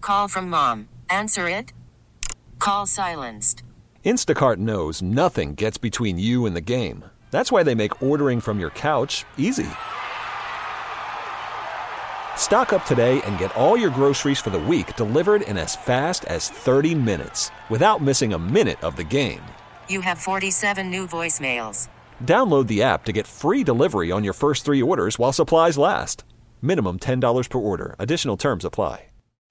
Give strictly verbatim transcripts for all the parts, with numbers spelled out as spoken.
Call from mom. Answer it. Call silenced. Instacart knows nothing gets between you and the game. That's why they make ordering from your couch easy. Stock up today and get all your groceries for the week delivered in as fast as thirty minutes without missing a minute of the game. You have forty-seven new voicemails. Download the app to get free delivery on your first three orders while supplies last. Minimum ten dollars per order. Additional terms apply.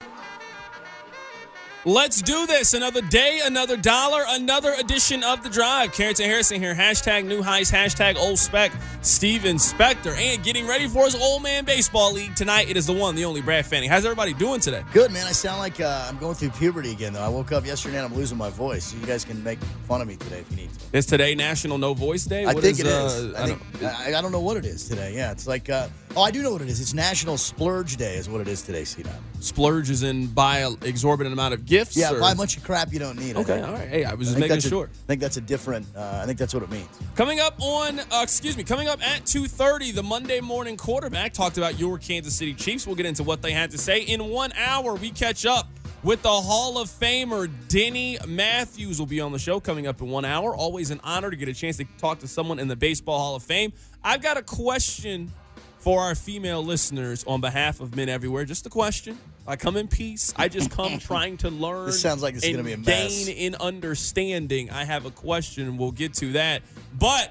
Let's do this. Another day, another dollar, another edition of The Drive. Carrington Harrison here. Hashtag new heights, hashtag old spec, Steven Spector. And getting ready for his old man baseball league tonight. It is the one, the only Brad Fanning. How's everybody doing today? Good, man. I sound like uh, I'm going through puberty again, though. I woke up yesterday and I'm losing my voice. So you guys can make fun of me today if you need to. Is today National No Voice Day? I What think is, it uh, is. I, I, think, don't, I, I don't know what it is today. Yeah, it's like, uh, oh, I do know what it is. It's National Splurge Day is what it is today, C-Dot. Splurge is in buy an exorbitant amount of gifts? Yeah, or? buy a bunch of crap you don't need. Okay, all right. Hey, I was I just think making that's sure. A, I think that's a different, uh, I think that's what it means. Coming up on, uh, excuse me, coming up at two thirty, the Monday morning quarterback talked about your Kansas City Chiefs. We'll get into what they had to say. In one hour, we catch up with the Hall of Famer Denny Matthews will be on the show coming up in one hour. Always an honor to get a chance to talk to someone in the Baseball Hall of Fame. I've got a question for our female listeners on behalf of Men Everywhere. Just a question. I come in peace. I just come trying to learn. This sounds like it's going to be a mess. Gain in understanding. I have a question. We'll get to that. But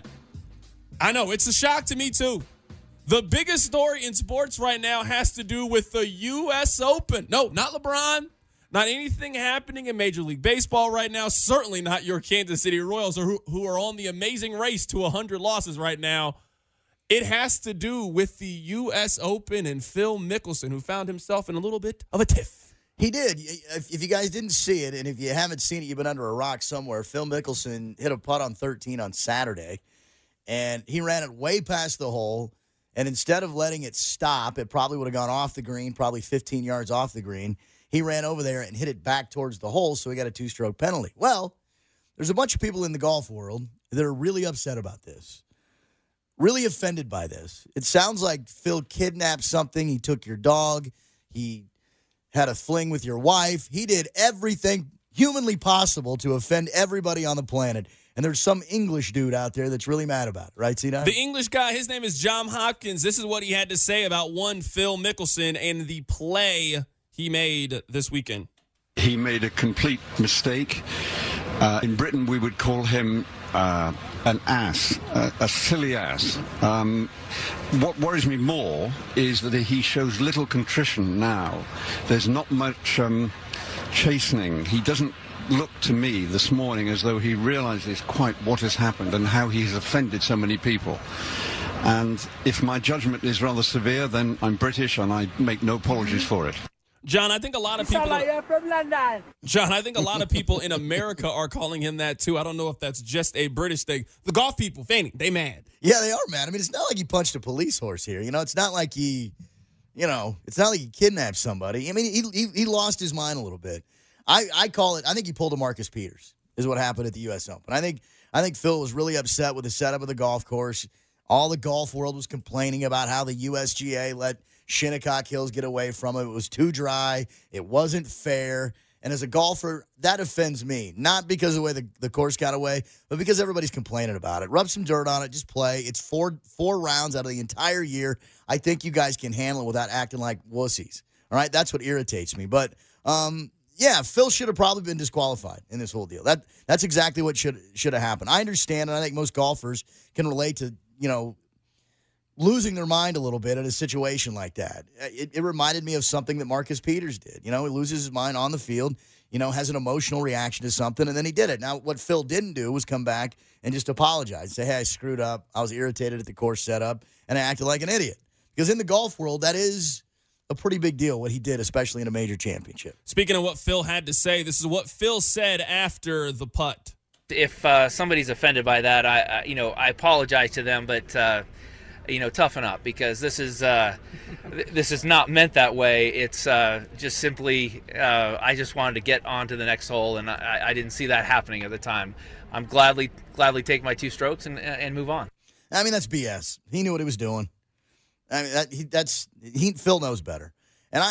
I know it's a shock to me too. The biggest story in sports right now has to do with the U S Open. No, not LeBron. Not anything happening in Major League Baseball right now. Certainly not your Kansas City Royals, or who, who are on the amazing race to one hundred losses right now. It has to do with the U S Open and Phil Mickelson, who found himself in a little bit of a tiff. He did. If, if you guys didn't see it, and if you haven't seen it, you've been under a rock somewhere. Phil Mickelson hit a putt on thirteen on Saturday, and he ran it way past the hole. And instead of letting it stop, it probably would have gone off the green, probably fifteen yards off the green. He ran over there and hit it back towards the hole, so he got a two-stroke penalty. Well, there's a bunch of people in the golf world that are really upset about this. Really offended by this. It sounds like Phil kidnapped something. He took your dog. He had a fling with your wife. He did everything humanly possible to offend everybody on the planet. And there's some English dude out there that's really mad about it. Right, C-Dot? The English guy, his name is John Hopkins. This is what he had to say about one Phil Mickelson and the play he made this weekend. He made a complete mistake. Uh, in Britain, we would call him uh, an ass, uh, a silly ass. Um, what worries me more is that he shows little contrition now. There's not much um, chastening. He doesn't look to me this morning as though he realizes quite what has happened and how he's offended so many people. And if my judgment is rather severe, then I'm British and I make no apologies for it. John, I think a lot of people. Like you're from London. John, I think a lot of people in America are calling him that too. I don't know if that's just a British thing. The golf people, Fanning, they mad. Yeah, they are mad. I mean, it's not like he punched a police horse here. You know, it's not like he, you know, it's not like he kidnapped somebody. I mean, he he, he lost his mind a little bit. I, I call it. I think he pulled a Marcus Peters. Is what happened at the U S Open. I think I think Phil was really upset with the setup of the golf course. All the golf world was complaining about how the U S G A let Shinnecock Hills get away from it. It was too dry. It wasn't fair. And as a golfer, that offends me. Not because of the way the, the course got away, but because everybody's complaining about it. Rub some dirt on it. Just play. It's four four rounds out of the entire year. I think you guys can handle it without acting like wussies. All right? That's what irritates me. But, um, yeah, Phil should have probably been disqualified in this whole deal. That That's exactly what should should have happened. I understand, and I think most golfers can relate to, you know, losing their mind a little bit in a situation like that. It, it reminded me of something that Marcus Peters did. You know, he loses his mind on the field, you know, has an emotional reaction to something, and then he did it. Now, what Phil didn't do was come back and just apologize. Say, hey, I screwed up. I was irritated at the course setup, and I acted like an idiot. Because in the golf world, that is a pretty big deal, what he did, especially in a major championship. Speaking of what Phil had to say, this is what Phil said after the putt. If uh, somebody's offended by that, I, I, you know, I apologize to them, but uh, you know, toughen up, because this is uh, th- this is not meant that way. It's uh, just simply uh, I just wanted to get on to the next hole, and I, I didn't see that happening at the time. I'm gladly gladly take my two strokes and and move on. I mean, that's B S. He knew what he was doing. I mean, that, he, that's he. Phil knows better. And I,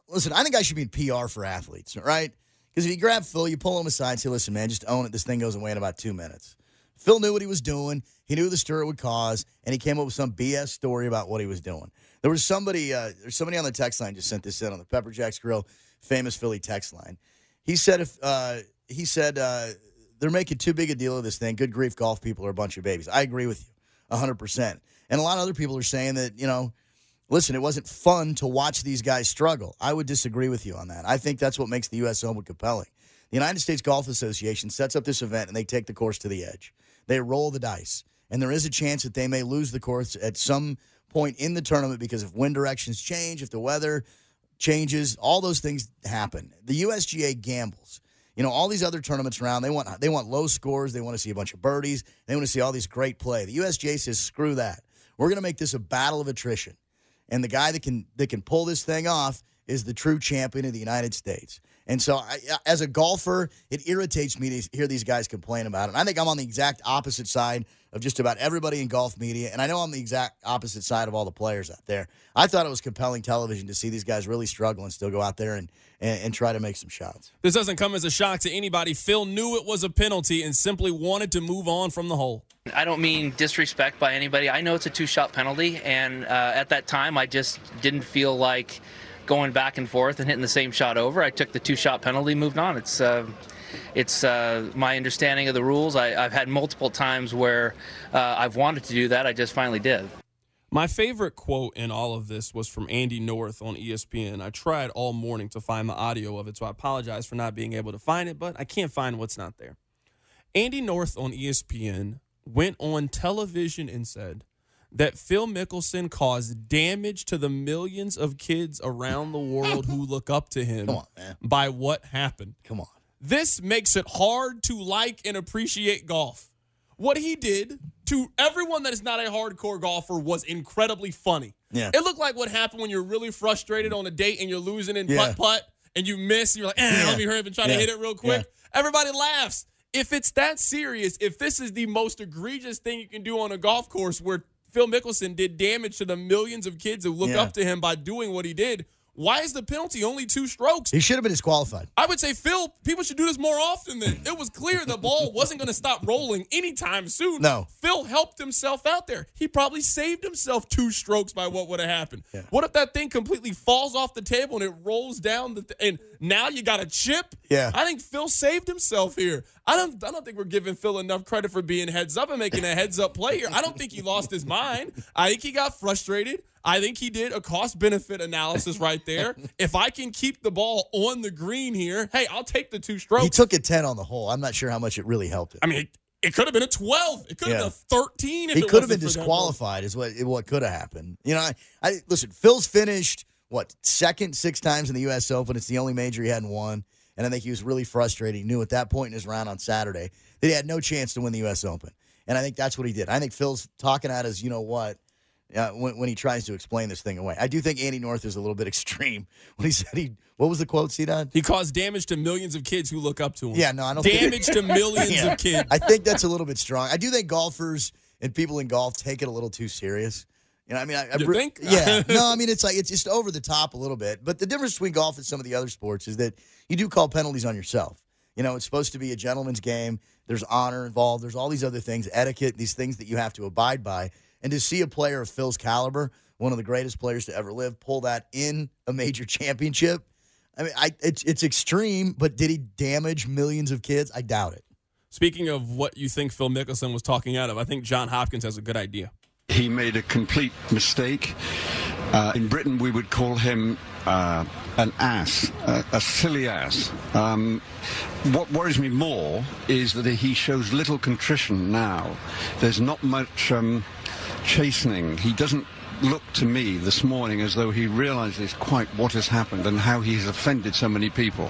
listen, I think I should be in P R for athletes, right? Because if you grab Phil, you pull him aside and say, listen, man, just own it. This thing goes away in about two minutes. Phil knew what he was doing. He knew the stir it would cause, and he came up with some B S story about what he was doing. There was somebody, uh, there's somebody on the text line just sent this in on the Pepper Jacks Grill famous Philly text line. He said if uh, he said uh, they're making too big a deal of this thing. Good grief, golf people are a bunch of babies. I agree with you, one hundred percent. And a lot of other people are saying that, you know, listen, it wasn't fun to watch these guys struggle. I would disagree with you on that. I think that's what makes the U S Open compelling. The United States Golf Association sets up this event, and they take the course to the edge. They roll the dice, and there is a chance that they may lose the course at some point in the tournament because if wind directions change, if the weather changes, all those things happen. The U S G A gambles. You know, all these other tournaments around, they want they want low scores. They want to see a bunch of birdies. They want to see all these great play. The U S G A says, screw that. We're going to make this a battle of attrition. And the guy that can that can pull this thing off is the true champion of the United States. And so I, as a golfer, it irritates me to hear these guys complain about it. And I think I'm on the exact opposite side of just about everybody in golf media, and I know I'm the exact opposite side of all the players out there. I thought it was compelling television to see these guys really struggle and still go out there and, and, and try to make some shots. This doesn't come as a shock to anybody. Phil knew it was a penalty and simply wanted to move on from the hole. I don't mean disrespect by anybody. I know it's a two-shot penalty, and uh, at that time I just didn't feel like going back and forth and hitting the same shot over. I took the two-shot penalty, moved on. It's uh, it's uh, my understanding of the rules. I, I've had multiple times where uh, I've wanted to do that. I just finally did. My favorite quote in all of this was from Andy North on E S P N. I tried all morning to find the audio of it, so I apologize for not being able to find it, but I can't find what's not there. Andy North on E S P N went on television and said that Phil Mickelson caused damage to the millions of kids around the world who look up to him Come on, man. by what happened. Come on. This makes it hard to like and appreciate golf. What he did to everyone that is not a hardcore golfer was incredibly funny. Yeah. It looked like what happened when you're really frustrated on a date and you're losing in Yeah. putt-putt and you miss. And you're like, eh, Yeah. let me hurry up and try Yeah. to hit it real quick. Yeah. Everybody laughs. If it's that serious, if this is the most egregious thing you can do on a golf course where Phil Mickelson did damage to the millions of kids who look Yeah. up to him by doing what he did, why is the penalty only two strokes? He should have been disqualified. I would say, Phil, people should do this more often then. It was clear the ball wasn't going to stop rolling anytime soon. No. Phil helped himself out there. He probably saved himself two strokes by what would have happened. Yeah. What if that thing completely falls off the table and it rolls down the th- and now you got a chip? Yeah. I think Phil saved himself here. I don't I don't think we're giving Phil enough credit for being heads up and making a heads up play here. I don't think he lost his mind. I think he got frustrated. I think he did a cost-benefit analysis right there. If I can keep the ball on the green here, hey, I'll take the two strokes. He took a ten on the hole. I'm not sure how much it really helped him. I mean, it, it could have been a twelve. It could have Yeah. been a thirteen. If He it could have wasn't been for that ball. disqualified is what what could have happened. You know, I, I listen, Phil's finished, what, second six times in the U S Open. It's the only major he hadn't won. And I think he was really frustrated. He knew at that point in his round on Saturday that he had no chance to win the U S Open. And I think that's what he did. I think Phil's talking at us, you know what, uh, when, when he tries to explain this thing away. I do think Andy North is a little bit extreme when he said he, what was the quote, C-Dot? He caused damage to millions of kids who look up to him. Yeah, no, I don't think- Damage to millions Yeah. of kids. I think that's a little bit strong. I do think golfers and people in golf take it a little too serious. You know, I mean, I, I You re- think? Yeah. No, I mean, it's like it's just over the top a little bit. But the difference between golf and some of the other sports is that you do call penalties on yourself. You know, it's supposed to be a gentleman's game. There's honor involved. There's all these other things, etiquette, these things that you have to abide by. And to see a player of Phil's caliber, one of the greatest players to ever live, pull that in a major championship, I mean, I, it's it's extreme. But did he damage millions of kids? I doubt it. Speaking of what you think Phil Mickelson was talking out of, I think John Hopkins has a good idea. He made a complete mistake. Uh, in Britain, we would call him uh, an ass, uh, a silly ass. Um, what worries me more is that he shows little contrition now. There's not much um, chastening. He doesn't look to me this morning as though he realizes quite what has happened and how he has offended so many people.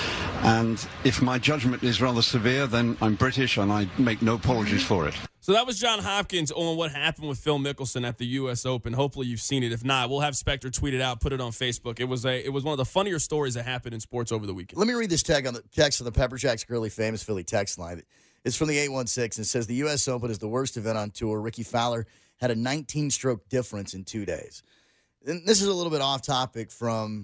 And if my judgment is rather severe, then I'm British and I make no apologies for it. So that was John Hopkins on what happened with Phil Mickelson at the U S Open. Hopefully you've seen it. If not, we'll have Spectre tweet it out, put it on Facebook. It was a it was one of the funnier stories that happened in sports over the weekend. Let me read this tag on the text on the Pepper Jacks Gurley famous Philly text line. It's from the eight one six and says the U S Open is the worst event on tour. Ricky Fowler had a nineteen-stroke difference in two days. And this is a little bit off topic from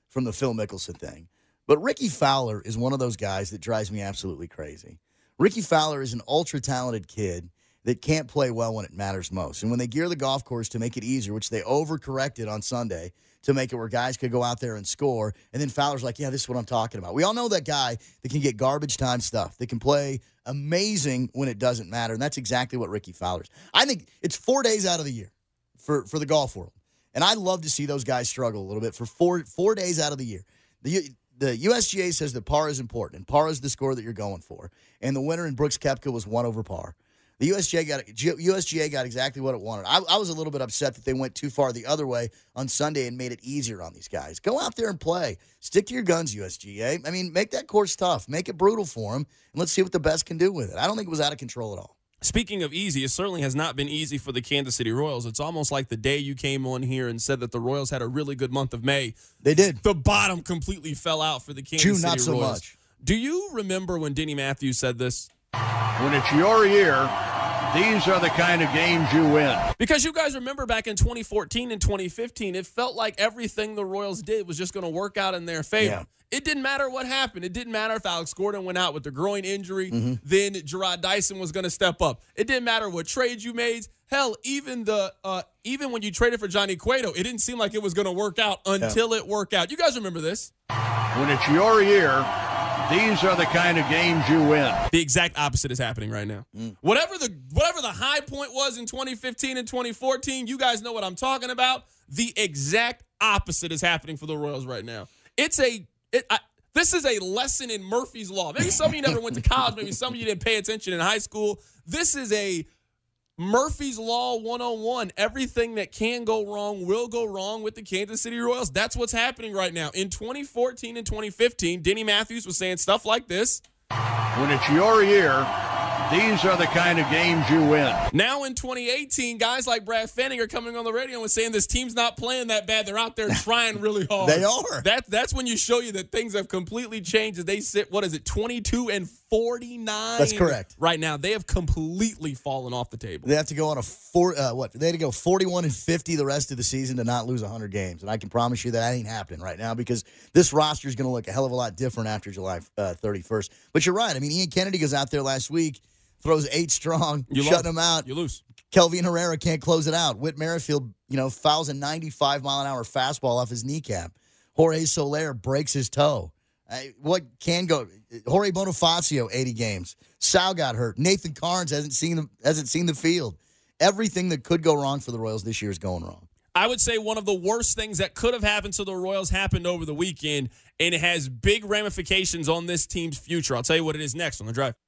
from the Phil Mickelson thing. But Ricky Fowler is one of those guys that drives me absolutely crazy. Ricky Fowler is an ultra-talented kid that can't play well when it matters most. And when they gear the golf course to make it easier, which they overcorrected on Sunday to make it where guys could go out there and score, and then Fowler's like, yeah, this is what I'm talking about. We all know that guy that can get garbage time stuff, that can play amazing when it doesn't matter, and that's exactly what Ricky Fowler is. I think it's four days out of the year for, for the golf world, and I love to see those guys struggle a little bit for four four days out of the year. The The U S G A says that par is important, and par is the score that you're going for. And the winner in Brooks Koepka was one over par. The U S G A got U S G A got exactly what it wanted. I, I was a little bit upset that they went too far the other way on Sunday and made it easier on these guys. Go out there and play. Stick to your guns, U S G A. I mean, make that course tough. Make it brutal for them, and let's see what the best can do with it. I don't think it was out of control at all. Speaking of easy, it certainly has not been easy for the Kansas City Royals. It's almost like the day you came on here and said that the Royals had a really good month of May. They did. The bottom completely fell out for the Kansas June, City not so Royals. much. Do you remember when Denny Matthews said this? When it's your year, these are the kind of games you win. Because you guys remember back in twenty fourteen and twenty fifteen, it felt like everything the Royals did was just going to work out in their favor. Yeah. It didn't matter what happened. It didn't matter if Alex Gordon went out with a groin injury. Mm-hmm. Then Gerard Dyson was going to step up. It didn't matter what trades you made. Hell, even the uh, even when you traded for Johnny Cueto, it didn't seem like it was going to work out until yeah. it worked out. You guys remember this? When it's your year, these are the kind of games you win. The exact opposite is happening right now. Mm. Whatever the whatever the high point was in twenty fifteen and twenty fourteen, you guys know what I'm talking about. The exact opposite is happening for the Royals right now. It's a it, I, this is a lesson in Murphy's Law. Maybe some of you never went to college. Maybe some of you didn't pay attention in high school. This is a Murphy's Law one oh one. Everything that can go wrong will go wrong with the Kansas City Royals. That's what's happening right now. In twenty fourteen and twenty fifteen, Denny Matthews was saying stuff like this. When it's your year, these are the kind of games you win. Now in twenty eighteen, guys like Brad Fanning are coming on the radio and saying this team's not playing that bad. They're out there trying really hard. They are. That, that's when you show you that things have completely changed as they sit, what is it, twenty-two and forty-nine? That's correct. Right now, they have completely fallen off the table. They have to go on a four, uh, what? They had to go forty-one and fifty the rest of the season to not lose one hundred games. And I can promise you that, that ain't happening right now because this roster is going to look a hell of a lot different after July uh, thirty-first. But you're right. I mean, Ian Kennedy goes out there last week, throws eight strong, you shutting lose. them out. You lose. Kelvin Herrera can't close it out. Whit Merrifield, you know, fouls a ninety-five mile an hour fastball off his kneecap. Jorge Soler breaks his toe. I, what can go? Jorge Bonifacio, eighty games. Sal got hurt. Nathan Carnes hasn't seen the, hasn't seen the field. Everything that could go wrong for the Royals this year is going wrong. I would say one of the worst things that could have happened to the Royals happened over the weekend, and it has big ramifications on this team's future. I'll tell you what it is next on The Drive.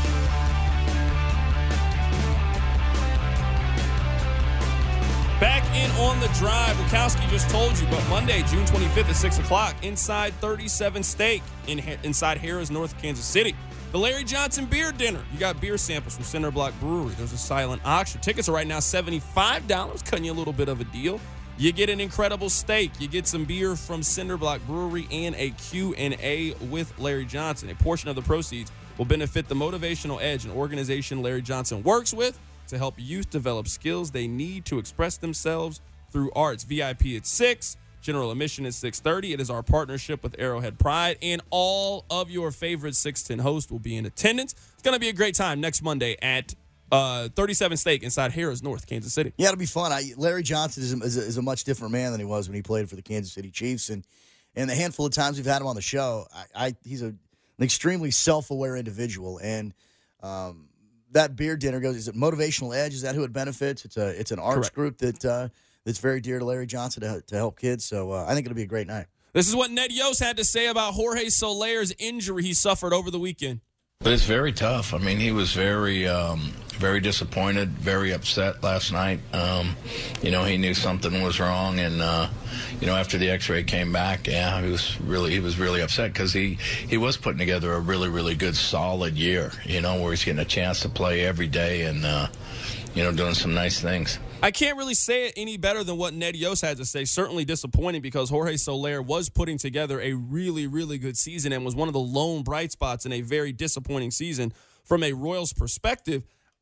Back in on The Drive, Wachowski just told you, but Monday, June twenty-fifth at six o'clock, inside thirty-seven Steak in in-inside Harrah's, North Kansas City. The Larry Johnson Beer Dinner. You got beer samples from Cinder Block Brewery. There's a silent auction. Tickets are right now seventy-five dollars, cutting you a little bit of a deal. You get an incredible steak. You get some beer from Cinder Block Brewery and a Q and A with Larry Johnson. A portion of the proceeds will benefit the Motivational Edge, an organization Larry Johnson works with to help youth develop skills they need to express themselves through arts. V I P at six. General admission is six thirty. It is our partnership with Arrowhead Pride, and all of your favorite six ten hosts will be in attendance. It's going to be a great time next Monday at uh, thirty-seven Steak inside Harrah's, North Kansas City. Yeah, it'll be fun. I, Larry Johnson is a, is, a, is a much different man than he was when he played for the Kansas City Chiefs, and and the handful of times we've had him on the show, I, I he's a, an extremely self-aware individual, and um, that beer dinner goes. Is it Motivational Edge? Is that who it benefits? It's a it's an arts Correct. group that uh, that's very dear to Larry Johnson to to help kids. So uh, I think it'll be a great night. This is what Ned Yost had to say about Jorge Soler's injury he suffered over the weekend. But it's very tough. I mean, he was very, um, very disappointed, very upset last night. Um, you know, he knew something was wrong, and uh, you know, after the X-ray came back, yeah, he was really, he was really upset because he, he was putting together a really, really good, solid year. You know, where he's getting a chance to play every day and uh, you know, doing some nice things. I can't really say it any better than what Ned Yost had to say. Certainly disappointing because Jorge Soler was putting together a really, really good season and was one of the lone bright spots in a very disappointing season from a Royals perspective.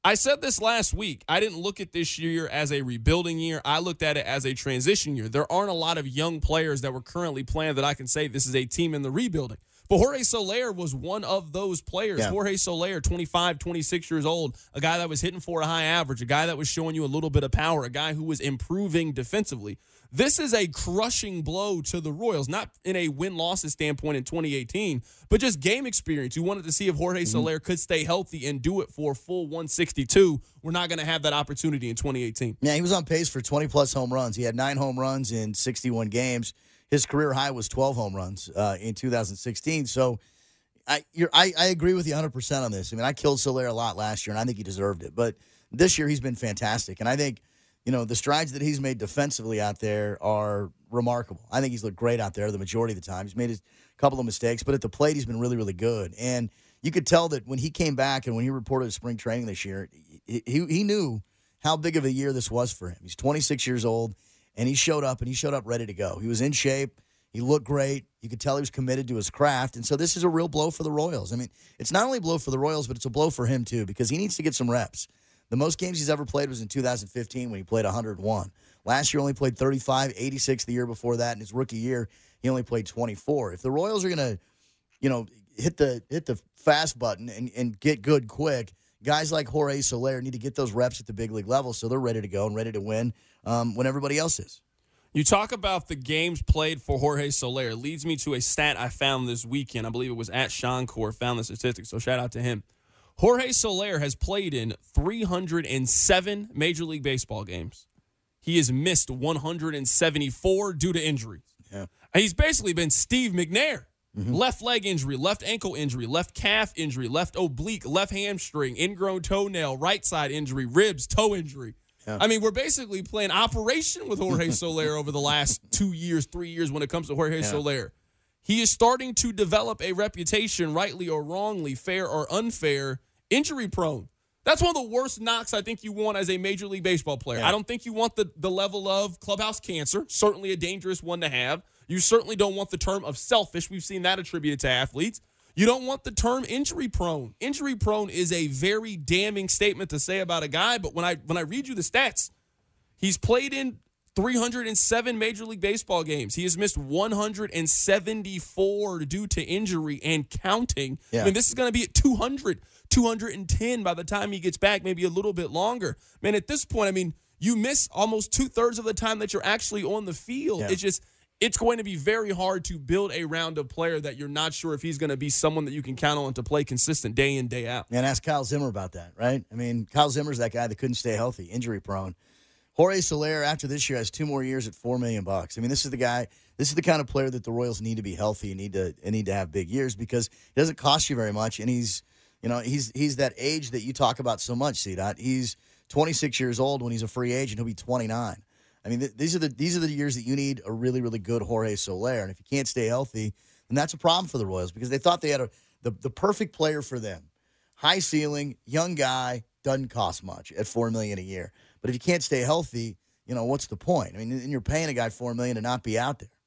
I said this last week. I didn't look at this year as a rebuilding year. I looked at it as a transition year. There aren't a lot of young players that were currently playing that I can say this is a team in the rebuilding. But Jorge Soler was one of those players. Yeah. Jorge Soler, twenty-five, twenty-six years old, a guy that was hitting for a high average, a guy that was showing you a little bit of power, a guy who was improving defensively. This is a crushing blow to the Royals, not in a win-losses standpoint in twenty eighteen, but just game experience. You wanted to see if Jorge mm-hmm. Soler could stay healthy and do it for a full one sixty-two. We're not going to have that opportunity in twenty eighteen. Yeah, he was on pace for twenty-plus home runs. He had nine home runs in sixty-one games. His career high was twelve home runs uh, in two thousand sixteen. So I, you're, I I agree with you one hundred percent on this. I mean, I killed Soler a lot last year, and I think he deserved it. But this year he's been fantastic. And I think, you know, the strides that he's made defensively out there are remarkable. I think he's looked great out there the majority of the time. He's made a couple of mistakes, but at the plate he's been really, really good. And you could tell that when he came back and when he reported spring training this year, he, he, he knew how big of a year this was for him. He's twenty-six years old. And he showed up, and he showed up ready to go. He was in shape. He looked great. You could tell he was committed to his craft. And so this is a real blow for the Royals. I mean, it's not only a blow for the Royals, but it's a blow for him, too, because he needs to get some reps. The most games he's ever played was in two thousand fifteen when he played one hundred one. Last year, only played thirty-five, eighty-six the year before that. In his rookie year, he only played twenty-four. If the Royals are going to, you know, hit the hit the fast button and, and get good quick, guys like Jorge Soler need to get those reps at the big league level so they're ready to go and ready to win um, when everybody else is. You talk about the games played for Jorge Soler. It leads me to a stat I found this weekend. I believe it was at Shankor, found the statistics, so shout out to him. Jorge Soler has played in three hundred seven Major League Baseball games. He has missed one hundred seventy-four due to injuries. Yeah. And he's basically been Steve McNair. Mm-hmm. Left leg injury, left ankle injury, left calf injury, left oblique, left hamstring, ingrown toenail, right side injury, ribs, toe injury. Yeah. I mean, we're basically playing operation with Jorge Soler over the last two years, three years when it comes to Jorge yeah. Soler. He is starting to develop a reputation, rightly or wrongly, fair or unfair, injury prone. That's one of the worst knocks I think you want as a Major League Baseball player. Yeah. I don't think you want the, the level of clubhouse cancer, certainly a dangerous one to have. You certainly don't want the term of selfish. We've seen that attributed to athletes. You don't want the term injury prone. Injury prone is a very damning statement to say about a guy, but when I when I read you the stats, he's played in three hundred seven Major League Baseball games. He has missed one hundred seventy-four due to injury and counting. Yeah. I mean, this is going to be at two hundred, two hundred ten by the time he gets back, maybe a little bit longer. Man, at this point, I mean, you miss almost two-thirds of the time that you're actually on the field. Yeah. It's just it's going to be very hard to build a round of player that you're not sure if he's going to be someone that you can count on to play consistent day in, day out. And ask Kyle Zimmer about that, right? I mean, Kyle Zimmer's that guy that couldn't stay healthy, injury prone. Jorge Soler, after this year, has two more years at four million bucks. I mean, this is the guy. This is the kind of player that the Royals need to be healthy and need to and need to have big years because it doesn't cost you very much, and he's, you know, he's he's that age that you talk about so much. C-Dot. He's twenty-six years old when he's a free agent. He'll be twenty-nine. I mean, th- these are the these are the years that you need a really really good Jorge Soler, and if you can't stay healthy, then that's a problem for the Royals because they thought they had a the the perfect player for them, high ceiling, young guy, doesn't cost much at four million dollars a year. But if you can't stay healthy, you know, what's the point? I mean, and you're paying a guy four million dollars to not be out there.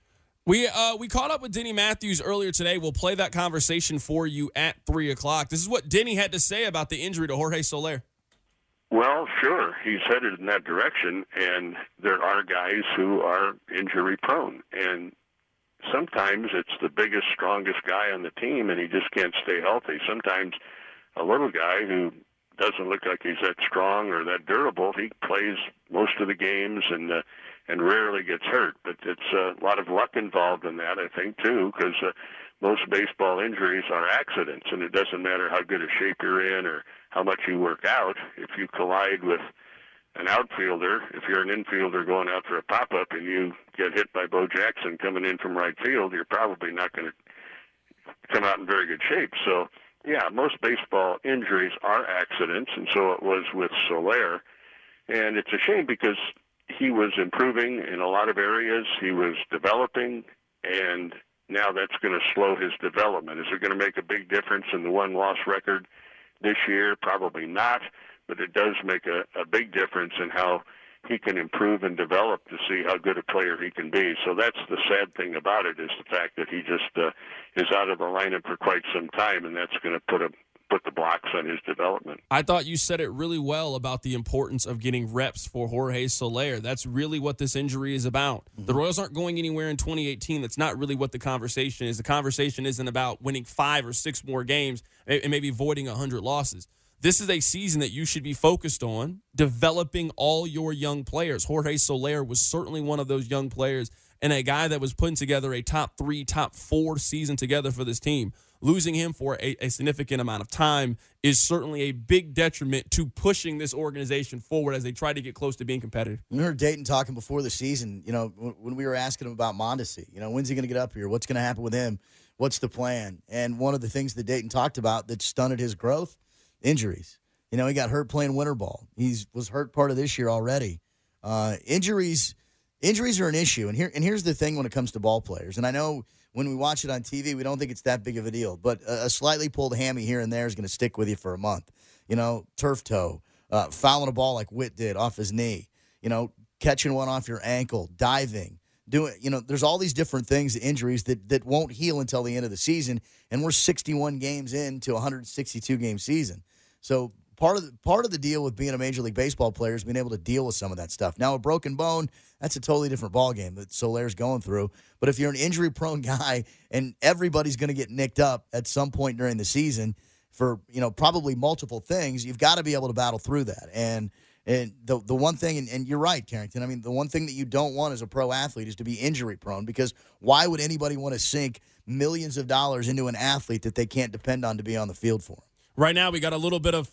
We uh, we caught up with Denny Matthews earlier today. We'll play that conversation for you at three o'clock. This is what Denny had to say about the injury to Jorge Soler. Well, sure, he's headed in that direction, and there are guys who are injury-prone. And sometimes it's the biggest, strongest guy on the team, and he just can't stay healthy. Sometimes a little guy who doesn't look like he's that strong or that durable, he plays most of the games and uh, and rarely gets hurt. But it's uh, a lot of luck involved in that, I think, too, because uh, most baseball injuries are accidents, and it doesn't matter how good a shape you're in or how much you work out. If you collide with an outfielder, if you're an infielder going out for a pop-up and you get hit by Bo Jackson coming in from right field, you're probably not going to come out in very good shape. So, yeah, most baseball injuries are accidents, and so it was with Soler. And it's a shame because he was improving in a lot of areas. He was developing, and now that's going to slow his development. Is it going to make a big difference in the one-loss record this year? Probably not, but it does make a, a big difference in how he can improve and develop to see how good a player he can be. So that's the sad thing about it, is the fact that he just uh, is out of the lineup for quite some time, and that's going to put a put the blocks on his development. I thought you said it really well about the importance of getting reps for Jorge Soler. That's really what this injury is about. Mm-hmm. The Royals aren't going anywhere in twenty eighteen. That's not really what the conversation is. The conversation isn't about winning five or six more games and maybe avoiding one hundred losses. This is a season that you should be focused on developing all your young players. Jorge Soler was certainly one of those young players and a guy that was putting together a top three, top four season together for this team. Losing him for a, a significant amount of time is certainly a big detriment to pushing this organization forward as they try to get close to being competitive. We heard Dayton talking before the season, you know, when we were asking him about Mondesi, you know, when's he going to get up here? What's going to happen with him? What's the plan? And one of the things that Dayton talked about that stunted his growth, injuries. You know, he got hurt playing winter ball. He was hurt part of this year already. Uh, injuries injuries are an issue. And here and here's the thing when it comes to ball players. And I know when we watch it on T V, we don't think it's that big of a deal. But a, a slightly pulled hammy here and there is going to stick with you for a month. You know, turf toe, uh, fouling a ball like Witt did off his knee, you know, catching one off your ankle, diving. Doing, you know, there's all these different things, injuries that, that won't heal until the end of the season, and we're sixty-one games into a one hundred sixty-two game season. So part of the, part of the deal with being a Major League Baseball player is being able to deal with some of that stuff. Now, a broken bone, that's a totally different ballgame that Soler's going through. But if you're an injury-prone guy and everybody's going to get nicked up at some point during the season for, you know, probably multiple things, you've got to be able to battle through that. And And the the one thing, and, and you're right, Carrington, I mean, the one thing that you don't want as a pro athlete is to be injury-prone, because why would anybody want to sink millions of dollars into an athlete that they can't depend on to be on the field for them? Right now, we got a little bit of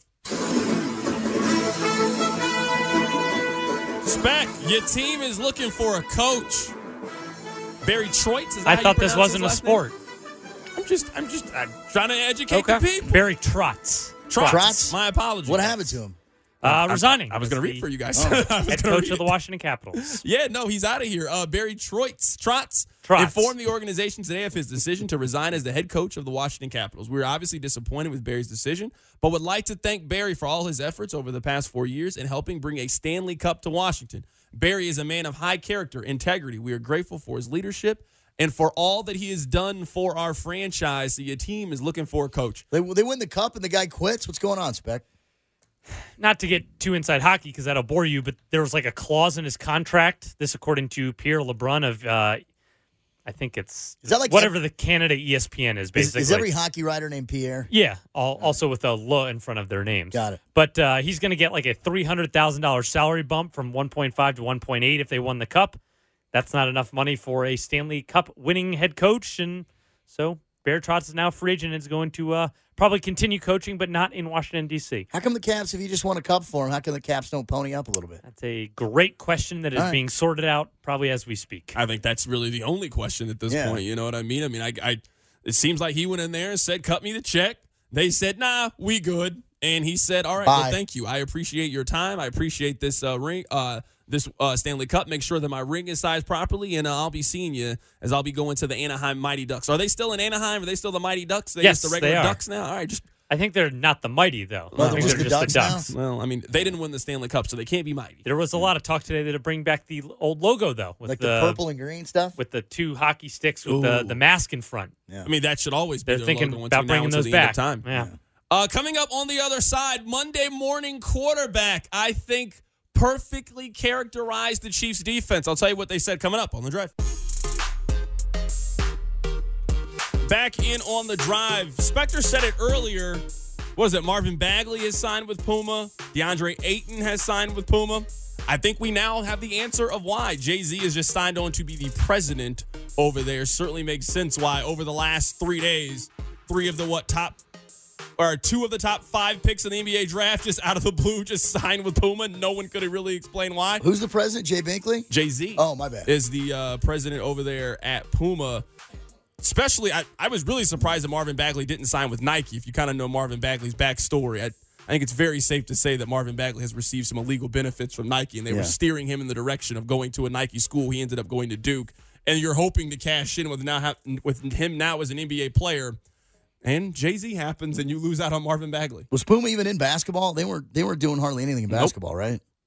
Spec. Your team is looking for a coach. Barry Troitz, is that I how thought you this pronounce wasn't a his last sport. name? I'm just, I'm just I'm trying to educate Okay. the people. Barry Trotz. Trotz. Trotz? My apologies. What happened to him? Uh, resigning. I, I was going to read The for you guys. Oh. I was Head gonna coach read of the it. Washington Capitals. Yeah, no, he's out of here. Uh, Barry Troitz, Trotz, Trotz. informed the organization today of his decision to resign as the head coach of the Washington Capitals. We were obviously disappointed with Barry's decision, but would like to thank Barry for all his efforts over the past four years in helping bring a Stanley Cup to Washington. Barry is a man of high character, integrity. We are grateful for his leadership and for all that he has done for our franchise. So your team is looking for a coach. They, they win the cup and the guy quits? What's going on, Spec? Not to get too inside hockey because that'll bore you, but there was like a clause in his contract. This, according to Pierre LeBrun of, uh, I think it's Is that like whatever every, the Canada E S P N is. is, Basically, is every hockey writer named Pierre? yeah, all, also with a "le" in front of their names. Got it. But uh, he's going to get like a three hundred thousand dollars salary bump from one point five to one point eight if they won the cup. That's not enough money for a Stanley Cup winning head coach, and so Barry Trotz is now a free agent and is going to uh, probably continue coaching, but not in Washington, D C. How come the Caps, if you just won a cup for them, how come the Caps don't pony up a little bit? That's a great question that is All right. being sorted out probably as we speak. I think that's really the only question at this Yeah. point. You know what I mean? I mean, I, I, it seems like he went in there and said, cut me the check. They said, nah, we good. And he said, all right, Bye. well, thank you. I appreciate your time. I appreciate this uh, ring, uh, this uh, Stanley Cup. Make sure that my ring is sized properly, and uh, I'll be seeing you as I'll be going to the Anaheim Mighty Ducks. Are they still in Anaheim? Are they still the Mighty Ducks? They Yes, just the regular they are. Ducks now? All right, just I think they're not the Mighty, though. Well, I think they're they're just just the the Ducks Ducks. well, I mean, they didn't win the Stanley Cup, so they can't be mighty. There was a lot of talk today that to bring back the old logo, though, with Like the, purple and green stuff? with the two hockey sticks with the, Ooh. the mask in front. Yeah. I mean, that should always be They're their thinking logo about until now bringing until those the back. end of time. Yeah. Uh, coming up on the other side, Monday morning quarterback, I think perfectly characterized the Chiefs' defense. I'll tell you what they said coming up on the drive. Back in on the drive. Spectre said it earlier. What was it? Marvin Bagley has signed with Puma. DeAndre Ayton has signed with Puma. I think we now have the answer of why Jay-Z has just signed on to be the president over there. Certainly makes sense why over the last three days, three of the what top or two of the top five picks in the N B A draft just out of the blue just signed with Puma. No one could really explain why. Who's the president? Jay Binkley? Jay-Z. Oh, my bad. Is the uh, president over there at Puma. Especially, I, I was really surprised that Marvin Bagley didn't sign with Nike. If you kind of know Marvin Bagley's backstory, I, I think it's very safe to say that Marvin Bagley has received some illegal benefits from Nike, and they Yeah. were steering him in the direction of going to a Nike school. He ended up going to Duke, and you're hoping to cash in with now ha- with him now as an N B A player. And Jay-Z happens, and you lose out on Marvin Bagley. Was Puma even in basketball? They weren't. They weren't doing hardly anything in Nope. basketball, right?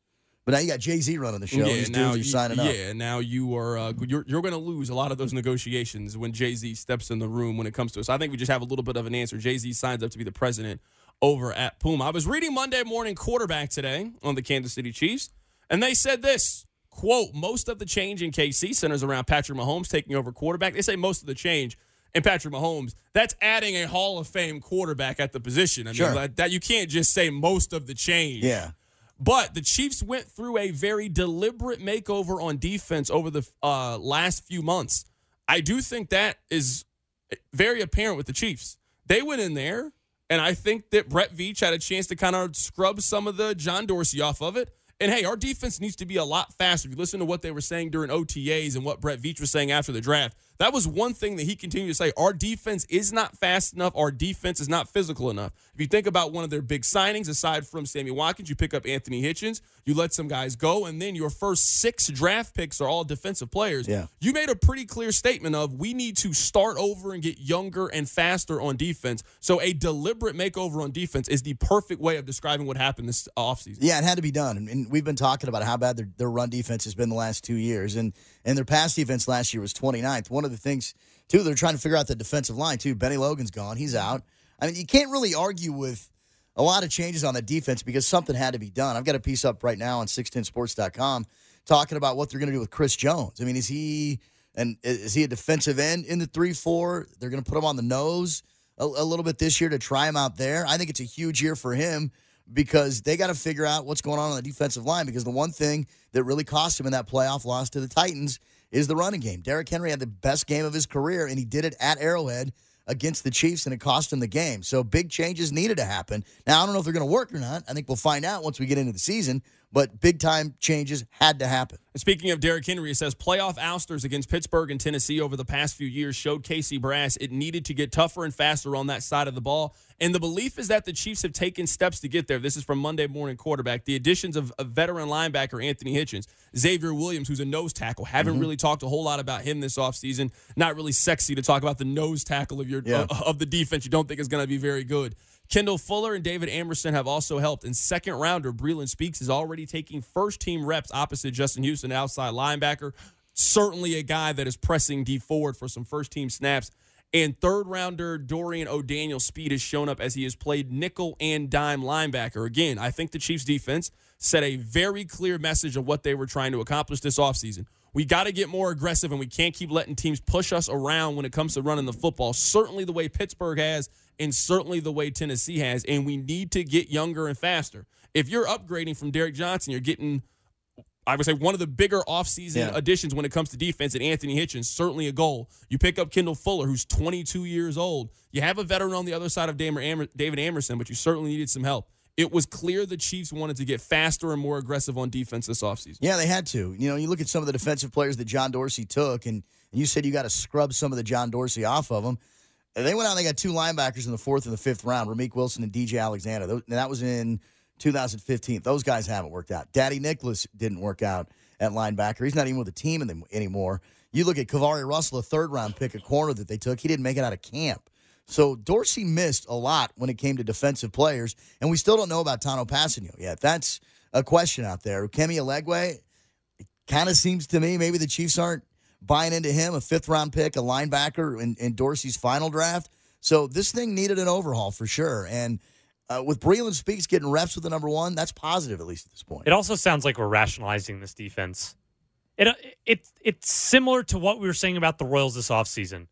But now you got Jay-Z running the show. Yeah, and these now dudes are you, signing up. yeah, now you are uh, you're you're going to lose a lot of those negotiations when Jay-Z steps in the room when it comes to it. So I think we just have a little bit of an answer. Jay-Z signs up to be the president over at Puma. I was reading Monday Morning Quarterback today on the Kansas City Chiefs, and they said this, quote, most of the change in K C centers around Patrick Mahomes taking over quarterback. They say most of the change in Patrick Mahomes. That's adding a Hall of Fame quarterback at the position. I mean, Sure. like, that you can't just say most of the change. Yeah. But the Chiefs went through a very deliberate makeover on defense over the uh, last few months. I do think that is very apparent with the Chiefs. They went in there, and I think that Brett Veach had a chance to kind of scrub some of the John Dorsey off of it. And, hey, our defense needs to be a lot faster. If you listen to what they were saying during O T As and what Brett Veach was saying after the draft, that was one thing that he continued to say. Our defense is not fast enough. Our defense is not physical enough. If you think about one of their big signings, aside from Sammy Watkins, you pick up Anthony Hitchens, you let some guys go, and then your first six draft picks are all defensive players. Yeah. You made a pretty clear statement of we need to start over and get younger and faster on defense. So a deliberate makeover on defense is the perfect way of describing what happened this offseason. Yeah, it had to be done. And, and we've been talking about how bad their, their run defense has been the last two years. And and their pass defense last year was twenty-ninth. One of the things, too, they're trying to figure out the defensive line, too. Benny Logan's gone. He's out. I mean, you can't really argue with a lot of changes on the defense because something had to be done. I've got a piece up right now on six ten sports dot com talking about what they're going to do with Chris Jones. I mean, is he and is he a defensive end in the three four? They're going to put him on the nose a, a little bit this year to try him out there. I think it's a huge year for him because they got to figure out what's going on on the defensive line because the one thing that really cost him in that playoff loss to the Titans is the running game. Derrick Henry had the best game of his career, and he did it at Arrowhead against the Chiefs, and it cost him the game. So big changes needed to happen. Now, I don't know if they're going to work or not. I think we'll find out once we get into the season, but big-time changes had to happen. And speaking of Derrick Henry, it says playoff ousters against Pittsburgh and Tennessee over the past few years showed K C Brass it needed to get tougher and faster on that side of the ball. And the belief is that the Chiefs have taken steps to get there. This is from Monday Morning Quarterback. The additions of a veteran linebacker, Anthony Hitchens, Xavier Williams, who's a nose tackle. Haven't mm-hmm. really talked a whole lot about him this offseason. Not really sexy to talk about the nose tackle of your yeah. uh, of the defense you don't think is going to be very good. Kendall Fuller and David Amerson have also helped. And second rounder, Breeland Speaks, is already taking first-team reps opposite Justin Houston, outside linebacker. Certainly a guy that is pressing D forward for some first-team snaps. And third-rounder Dorian O'Daniel Speed has shown up as he has played nickel and dime linebacker. Again, I think the Chiefs' defense set a very clear message of what they were trying to accomplish this offseason. We got to get more aggressive, and we can't keep letting teams push us around when it comes to running the football, certainly the way Pittsburgh has and certainly the way Tennessee has, and we need to get younger and faster. If you're upgrading from Derek Johnson, you're getting – I would say one of the bigger offseason yeah. additions when it comes to defense, and Anthony Hitchens, certainly a goal. You pick up Kendall Fuller, who's twenty-two years old. You have a veteran on the other side of David Amerson, but you certainly needed some help. It was clear the Chiefs wanted to get faster and more aggressive on defense this offseason. Yeah, they had to. You know, you look at some of the defensive players that John Dorsey took, and you said you got to scrub some of the John Dorsey off of them. And they went out and they got two linebackers in the fourth and the fifth round, Ramik Wilson and D J Alexander. That was in two thousand fifteen. Those guys haven't worked out. Daddy Nicholas didn't work out at linebacker. He's not even with the team in them anymore. You look at Kavari Russell, a third-round pick, a corner that they took. He didn't make it out of camp. So Dorsey missed a lot when it came to defensive players, and we still don't know about Tano Passanio yet. That's a question out there. Kemi Alegwe, it kind of seems to me maybe the Chiefs aren't buying into him, a fifth-round pick, a linebacker in, in Dorsey's final draft. So this thing needed an overhaul for sure, and Uh, with Breeland Speaks getting reps with the number one, that's positive, at least at this point. It also sounds like we're rationalizing this defense. It, it It's similar to what we were saying about the Royals this offseason.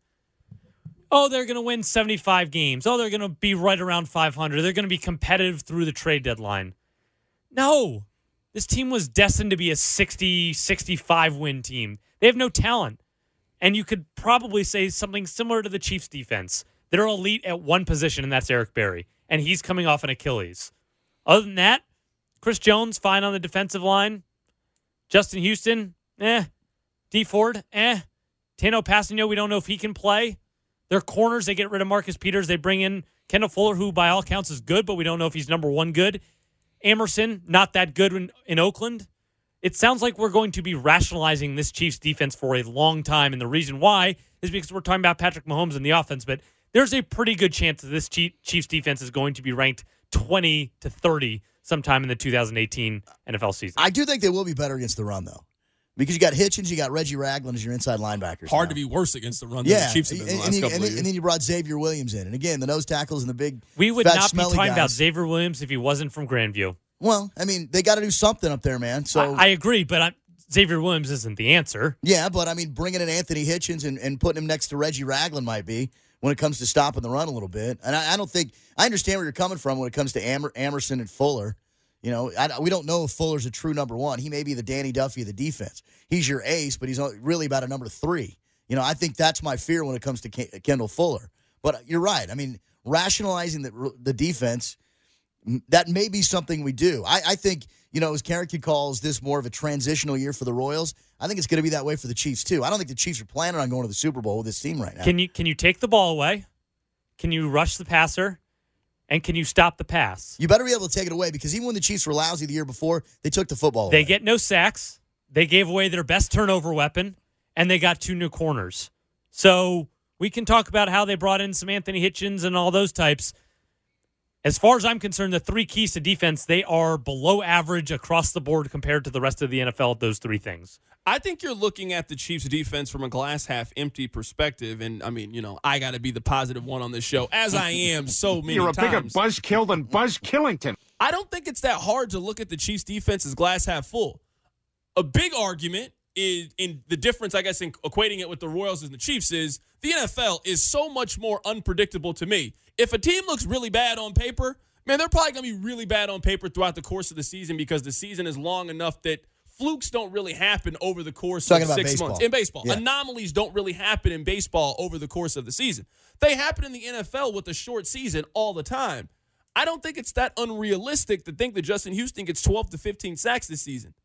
Oh, they're going to win seventy-five games. Oh, they're going to be right around five hundred. They're going to be competitive through the trade deadline. No. This team was destined to be a sixty, sixty-five win team. They have no talent. And you could probably say something similar to the Chiefs defense. They're elite at one position, and that's Eric Berry. And he's coming off an Achilles. Other than that, Chris Jones, fine on the defensive line. Justin Houston, eh. D Ford, eh. Tano Passanio, we don't know if he can play. Their corners, they get rid of Marcus Peters. They bring in Kendall Fuller, who by all accounts is good, but we don't know if he's number one good. Amerson, not that good in, in Oakland. It sounds like we're going to be rationalizing this Chiefs defense for a long time, and the reason why is because we're talking about Patrick Mahomes and the offense, but there's a pretty good chance that this Chiefs defense is going to be ranked twenty to thirty sometime in the two thousand eighteen N F L season. I do think they will be better against the run, though. Because you got Hitchens, you got Reggie Ragland as your inside linebackers. Hard now. to be worse against the run yeah. than the Chiefs have been the and, last and, you, couple and, of then, years. and then you brought Xavier Williams in. And again, the nose tackles and the big We would fat, not be talking guys. about Xavier Williams if he wasn't from Grandview. Well, I mean, they got to do something up there, man. So I, I agree, but I'm, Xavier Williams isn't the answer. Yeah, but I mean, bringing in Anthony Hitchens and, and putting him next to Reggie Ragland might be when it comes to stopping the run a little bit. And I, I don't think – I understand where you're coming from when it comes to Amer, Amerson and Fuller. You know, I, we don't know if Fuller's a true number one. He may be the Danny Duffy of the defense. He's your ace, but he's really about a number three. You know, I think that's my fear when it comes to Ke- Kendall Fuller. But you're right. I mean, rationalizing the, the defense, that may be something we do. I, I think, you know, as Carrick calls this more of a transitional year for the Royals, I think it's going to be that way for the Chiefs, too. I don't think the Chiefs are planning on going to the Super Bowl with this team right now. Can you can you take the ball away? Can you rush the passer? And can you stop the pass? You better be able to take it away because even when the Chiefs were lousy the year before, they took the football They away. get no sacks. They gave away their best turnover weapon, and they got two new corners. So we can talk about how they brought in some Anthony Hitchens and all those types. As far as I'm concerned, the three keys to defense, they are below average across the board compared to the rest of the N F L at those three things. I think you're looking at the Chiefs' defense from a glass half empty perspective, and I mean, you know, I got to be the positive one on this show, as I am so many You're a times. bigger buzzkill than Buzz Killington. I don't think it's that hard to look at the Chiefs' defense as glass half full. A big argument is in the difference, I guess, in equating it with the Royals and the Chiefs is the N F L is so much more unpredictable to me. If a team looks really bad on paper, man, they're probably going to be really bad on paper throughout the course of the season because the season is long enough that flukes don't really happen over the course Talking of about six baseball. months. In baseball. Yeah. Anomalies don't really happen in baseball over the course of the season. They happen in the N F L with a short season all the time. I don't think it's that unrealistic to think that Justin Houston gets twelve to fifteen sacks this season.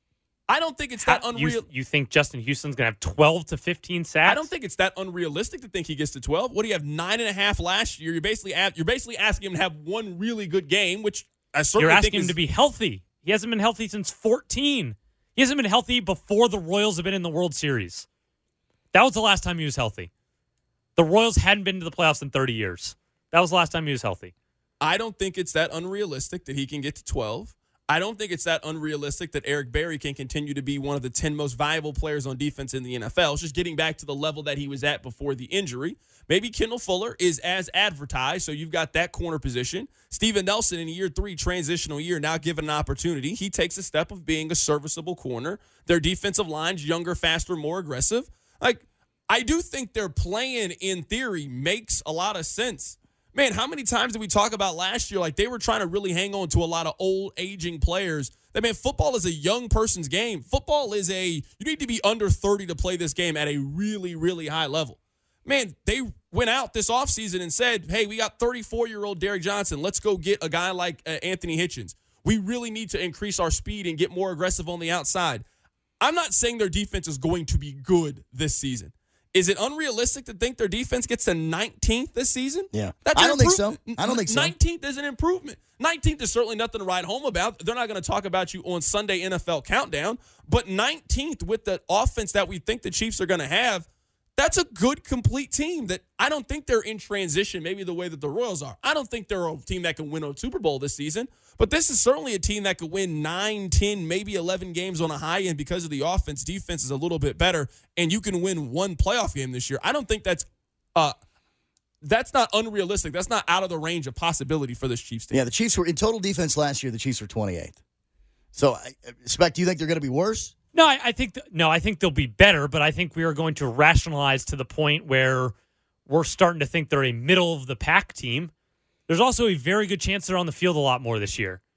I don't think it's that How- unreal. You, you think Justin Houston's going to have twelve to fifteen sacks? I don't think it's that unrealistic to think he gets to twelve. What do you have, nine and a half last year? You're basically at, you're basically asking him to have one really good game, which I certainly You're think asking is, him to be healthy. He hasn't been healthy since fourteen. He hasn't been healthy before the Royals have been in the World Series. That was the last time he was healthy. The Royals hadn't been to the playoffs in thirty years. That was the last time he was healthy. I don't think it's that unrealistic that he can get to twelve. I don't think it's that unrealistic that Eric Berry can continue to be one of the ten most valuable players on defense in the N F L. It's just getting back to the level that he was at before the injury. Maybe Kendall Fuller is as advertised, so you've got that corner position. Steven Nelson in year three, transitional year, now given an opportunity. He takes a step of being a serviceable corner. Their defensive line's younger, faster, more aggressive. Like, I do think their plan, in theory, makes a lot of sense. Man, how many times did we talk about last year? Like, they were trying to really hang on to a lot of old, aging players. That, man, football is a young person's game. Football is a, you need to be under thirty to play this game at a really, really high level. Man, they went out this offseason and said, hey, we got thirty-four-year-old Derek Johnson. Let's go get a guy like uh, Anthony Hitchens. We really need to increase our speed and get more aggressive on the outside. I'm not saying their defense is going to be good this season. Is it unrealistic to think their defense gets to nineteenth this season? Yeah. That's I an don't think improve- so. I don't think so. nineteenth is an improvement. nineteenth is certainly nothing to write home about. They're not going to talk about you on Sunday N F L Countdown. But nineteenth with the offense that we think the Chiefs are going to have, that's a good, complete team that I don't think they're in transition maybe the way that the Royals are. I don't think they're a team that can win a Super Bowl this season. But this is certainly a team that could win nine, ten, maybe eleven games on a high end because of the offense. Defense is a little bit better, and you can win one playoff game this year. I don't think that's uh, that's not unrealistic. That's not out of the range of possibility for this Chiefs team. Yeah, the Chiefs were in total defense last year. The Chiefs were twenty-eighth. So, I expect. Do you think they're going to be worse? No, I, I think th- no, I think they'll be better, but I think we are going to rationalize to the point where we're starting to think they're a middle of the pack team. There's also a very good chance they're on the field a lot more this year.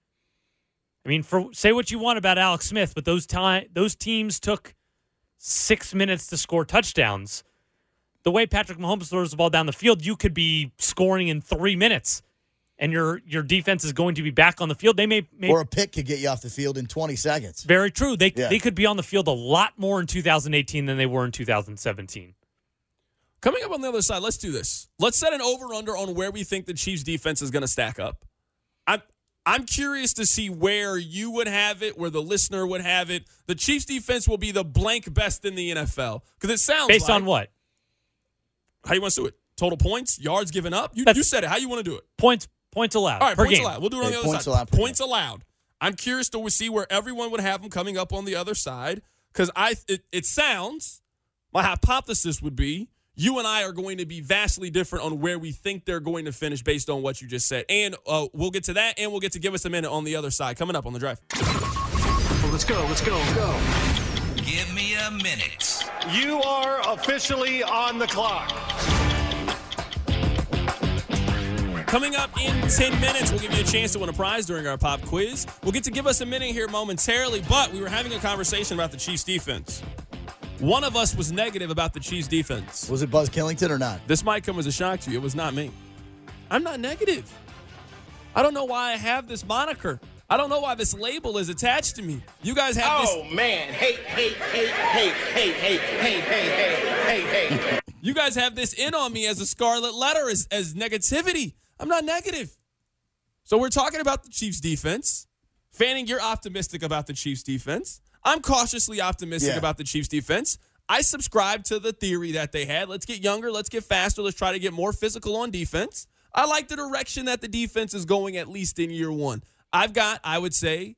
I mean, for say what you want about Alex Smith, but those time those teams took six minutes to score touchdowns. The way Patrick Mahomes throws the ball down the field, you could be scoring in three minutes, and your your defense is going to be back on the field. They may, may Or a pick could get you off the field in twenty seconds. Very true. They Yeah. they could be on the field a lot more in two thousand eighteen than they were in two thousand seventeen. Coming up on the other side, let's do this. Let's set an over-under on where we think the Chiefs' defense is going to stack up. I'm, I'm curious to see where you would have it, where the listener would have it. The Chiefs' defense will be the blank best in the N F L. Because it sounds Based like, on what? How you want to do it? Total points? Yards given up? You, That's- you said it. How you want to do it? Points Points allowed. All right, per points game. allowed. We'll do it on Yeah, the other points side. allowed per Points allowed. I'm curious to see where everyone would have them coming up on the other side because I it, it sounds, my hypothesis would be, you and I are going to be vastly different on where we think they're going to finish based on what you just said. And uh, we'll get to that, and we'll get to give us a minute on the other side coming up on the drive. Let's go, let's go, let's go. Give me a minute. You are officially on the clock. Coming up in ten minutes, we'll give you a chance to win a prize during our pop quiz. We'll get to give us a minute here momentarily, but we were having a conversation about the Chiefs defense. One of us was negative about the Chiefs defense. Was it Buzz Killington or not? This might come as a shock to you. It was not me. I'm not negative. I don't know why I have this moniker. I don't know why this label is attached to me. You guys have this. Oh, man. Hey, hey, hey, hey, hey, hey, hey, hey, hey, hey, hey. You guys have this in on me as a scarlet letter, as, as negativity. I'm not negative. So we're talking about the Chiefs defense. Fanning, you're optimistic about the Chiefs defense. I'm cautiously optimistic Yeah. about the Chiefs defense. I subscribe to the theory that they had. Let's get younger. Let's get faster. Let's try to get more physical on defense. I like the direction that the defense is going, at least in year one. I've got, I would say,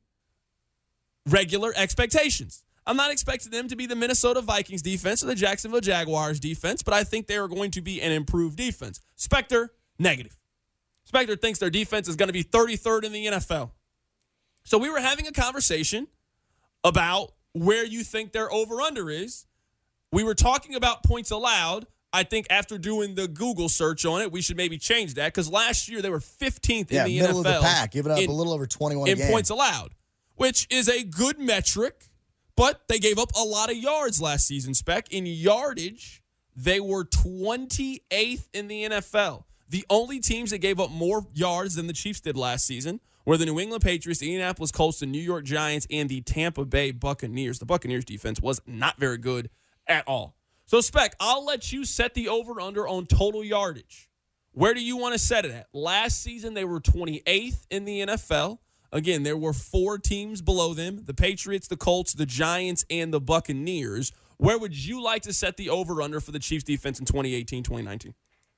regular expectations. I'm not expecting them to be the Minnesota Vikings defense or the Jacksonville Jaguars defense, but I think they are going to be an improved defense. Spectre, negative. Spectre thinks their defense is going to be thirty-third in the N F L. So we were having a conversation about where you think their over-under is. We were talking about points allowed. I think after doing the Google search on it, we should maybe change that because last year they were fifteenth Yeah, in the middle N F L. of the pack, giving up in, a little over twenty-one in a game. points allowed, which is a good metric, but they gave up a lot of yards last season, Spec. In yardage, they were twenty-eighth in the N F L. The only teams that gave up more yards than the Chiefs did last season were the New England Patriots, the Indianapolis Colts, the New York Giants, and the Tampa Bay Buccaneers. The Buccaneers defense was not very good at all. So, Spec, I'll let you set the over-under on total yardage. Where do you want to set it at? Last season, they were twenty-eighth in the N F L. Again, there were four teams below them, the Patriots, the Colts, the Giants, and the Buccaneers. Where would you like to set the over-under for the Chiefs defense in twenty eighteen, twenty nineteen?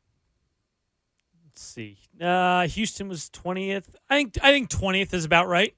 Let's see. Uh, Houston was twentieth. I think I think twentieth is about right.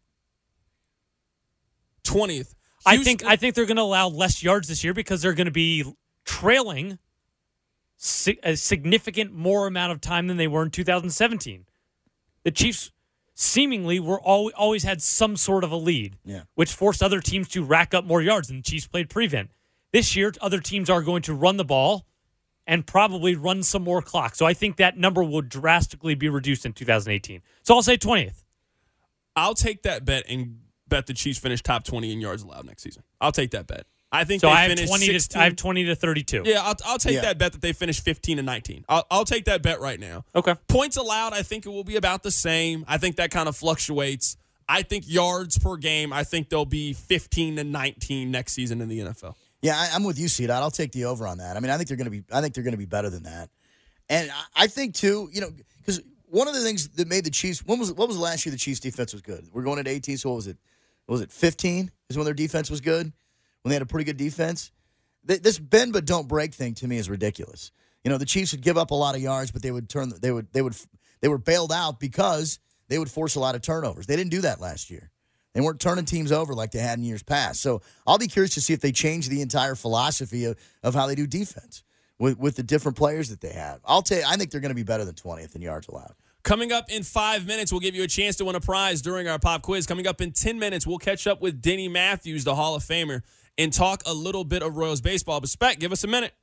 twentieth. I think I think they're going to allow less yards this year because they're going to be trailing si- a significant more amount of time than they were in two thousand seventeen. The Chiefs seemingly were al- always had some sort of a lead, Yeah. which forced other teams to rack up more yards, and the Chiefs played prevent. This year, other teams are going to run the ball and probably run some more clock. So I think that number will drastically be reduced in two thousand eighteen. So I'll say twentieth. I'll take that bet and bet the Chiefs finish top twenty in yards allowed next season. I'll take that bet. I think So they I have finish twenty to sixteen. I have twenty to thirty-two. Yeah, I'll, I'll take Yeah. that bet that they finish fifteen and nineteen. I'll, I'll take that bet right now. Okay. Points allowed, I think it will be about the same. I think that kind of fluctuates. I think yards per game, I think they'll be fifteen to nineteen next season in the N F L. Yeah, I, I'm with you, C-Dot. I'll take the over on that. I mean, I think they're going to be. I think they're going to be better than that. And I, I think too, you know, because one of the things that made the Chiefs. When was what was the last year the Chiefs defense was good? We're going into eighteen. So what was it? What was it fifteen? Is when their defense was good. When they had a pretty good defense. Th- This bend but don't break thing to me is ridiculous. You know, the Chiefs would give up a lot of yards, but they would turn. They would. They would. They were bailed out because they would force a lot of turnovers. They didn't do that last year. They weren't turning teams over like they had in years past. So I'll be curious to see if they change the entire philosophy of, of how they do defense with, with the different players that they have. I'll tell you, I think they're going to be better than twentieth in yards allowed. Coming up in five minutes, we'll give you a chance to win a prize during our pop quiz. Coming up in ten minutes, we'll catch up with Denny Matthews, the Hall of Famer, and talk a little bit of Royals baseball. But, Spec, give us a minute.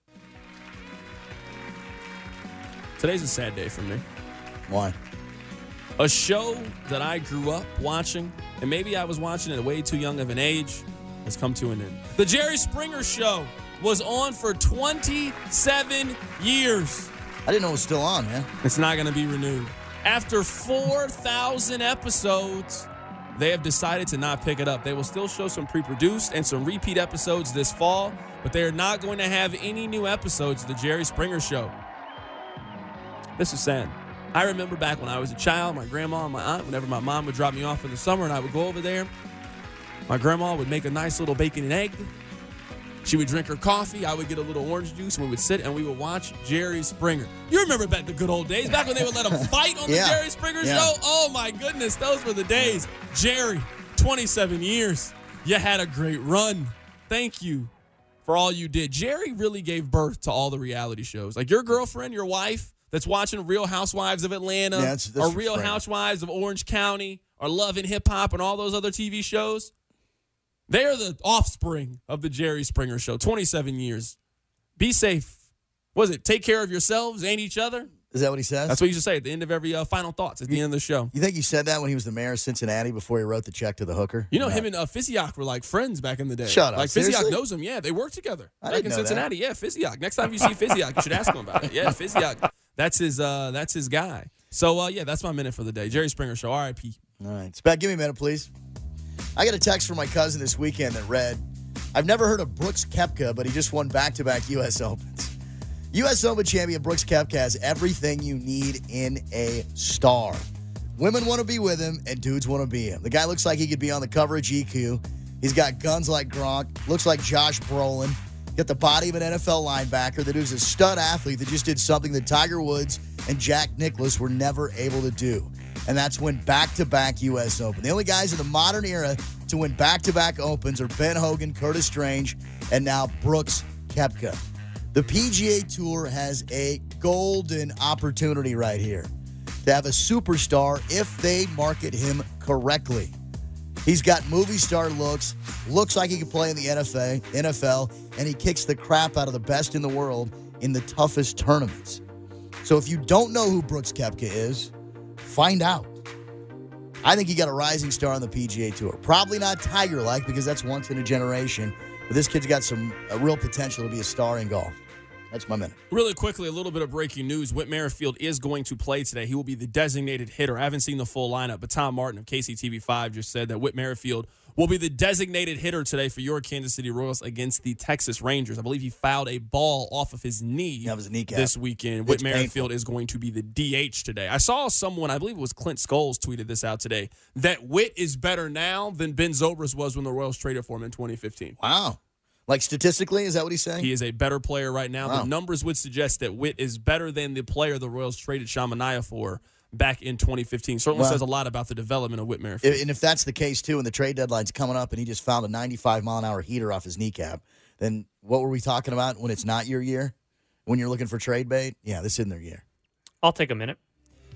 Today's a sad day for me. Why? A show that I grew up watching, and maybe I was watching at way too young of an age, has come to an end. The Jerry Springer Show was on for twenty-seven years. I didn't know it was still on, man. It's not going to be renewed. After four thousand episodes, they have decided to not pick it up. They will still show some pre-produced and some repeat episodes this fall, but they are not going to have any new episodes of the Jerry Springer Show. This is sad. I remember back when I was a child, my grandma and my aunt, whenever my mom would drop me off in the summer and I would go over there, my grandma would make a nice little bacon and egg. She would drink her coffee. I would get a little orange juice, and we would sit and we would watch Jerry Springer. You remember back the good old days, back when they would let them fight on the Yeah. Jerry Springer Yeah. show? Oh, my goodness. Those were the days. Jerry, twenty-seven years. You had a great run. Thank you for all you did. Jerry really gave birth to all the reality shows. Like your girlfriend, your wife that's watching Real Housewives of Atlanta, Yeah, that's- that's or Real Springer. Housewives of Orange County, or Love and Hip Hop, and all those other T V shows. They are the offspring of the Jerry Springer Show. twenty-seven years. Be safe. What is it? Take care of yourselves and each other. Is that what he says? That's what you should say at the end of every uh, final thoughts at the end of the show. You think he said that when he was the mayor of Cincinnati before he wrote the check to the hooker? You know, No. him and uh, Physioc were like friends back in the day. Shut up. Like Seriously? Physioc knows him. Yeah, they worked together I back didn't in know that. Cincinnati. Yeah, Physioc. Next time you see Physioc, you should ask him about it. Yeah, Physioc. That's his. Uh, that's his guy. So uh, yeah, that's my minute for the day. Jerry Springer Show. R I P. All right. Spec, give me a minute, please. I got a text from my cousin this weekend that read, I've never heard of Brooks Koepka, but he just won back-to-back U S Opens. U S Open champion Brooks Koepka has everything you need in a star. Women want to be with him, and dudes want to be him. The guy looks like he could be on the cover of G Q. He's got guns like Gronk. Looks like Josh Brolin. Got the body of an N F L linebacker. That is a stud athlete that just did something that Tiger Woods and Jack Nicklaus were never able to do. And that's win back-to-back U S Open. The only guys in the modern era to win back-to-back Opens are Ben Hogan, Curtis Strange, and now Brooks Koepka. The P G A Tour has a golden opportunity right here to have a superstar if they market him correctly. He's got movie star looks, looks like he can play in the N F L, and he kicks the crap out of the best in the world in the toughest tournaments. So if you don't know who Brooks Koepka is, find out. I think he got a rising star on the P G A Tour. Probably not Tiger-like because that's once in a generation, but this kid's got some a real potential to be a star in golf. That's my minute. Really quickly, a little bit of breaking news. Whit Merrifield is going to play today. He will be the designated hitter. I haven't seen the full lineup, but Tom Martin of K C T V five just said that Whit Merrifield will be the designated hitter today for your Kansas City Royals against the Texas Rangers. I believe he fouled a ball off of his knee That was a kneecap. this weekend. Whit It's Merrifield painful. is going to be the D H today. I saw someone, I believe it was Clint Scholes, tweeted this out today, that Whit is better now than Ben Zobrist was when the Royals traded for him in twenty fifteen. Wow. Like statistically, is that what he's saying? He is a better player right now. Wow. The numbers would suggest that Whit is better than the player the Royals traded Shamanaya for back in twenty fifteen. Certainly Well, says a lot about the development of Whit Merrifield. And if that's the case, too, and the trade deadline's coming up and he just found a ninety-five mile an hour heater off his kneecap, then what were we talking about when it's not your year? When you're looking for trade bait? Yeah, this isn't their year. I'll take a minute.